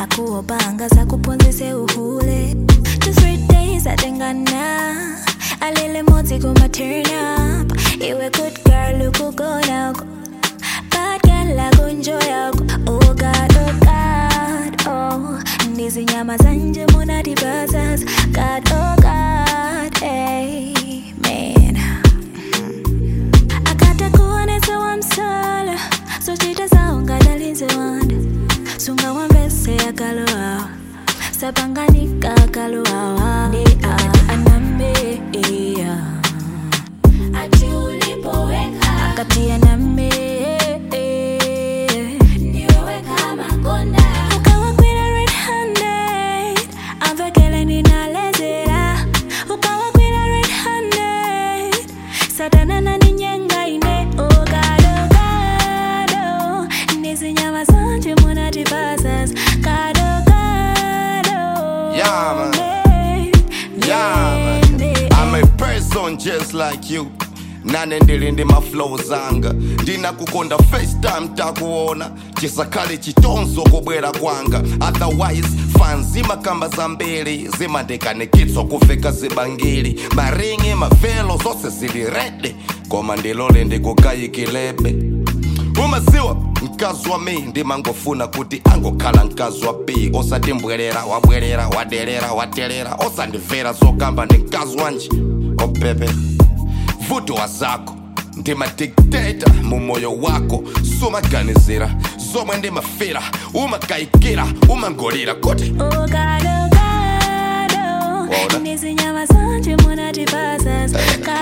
akuopanga zakuponzese uhule 2-3 days atengana alele moti kuma turn up iwe good girl ukugona bad girl akunjoy oh God oh nizinyama zanje muna dibazas God oh God amen akata kuonesa wamsala so chita zaonga dalinze wanda sunga wambese akaloa sapanganika akaloa ni anambe ati ulipoweka akati anambe niweweka makonda ukawa kwina red handed avekele ninalezera ukawa kwina red handed satana na ninyenga ine oh God nizinyama zanje muna dibazas God yeah man I'm a person just like you nane ndilindi maflow zanga ndina kukonda FaceTime takuona chisakale chitonzo kubwera kwanga otherwise fans zimakamba zambiri zimandekanikitswa kuveka zibangiri maringi mavelo zose zili rede koma ndilole ndikukayikilebe umaziwa mkazi wa mi ndimangofuna kuti angokhala mkazi wa B osati mbwerera wabwerera wadelera watelera osandivera zokamba ndi mkazi wanje opepe vuto wa zako ndimadictator mu moyo wako sumaganizira zomwe ndimafira umakayikira umangolira kuti oh God nizinyama zanje muna dibazas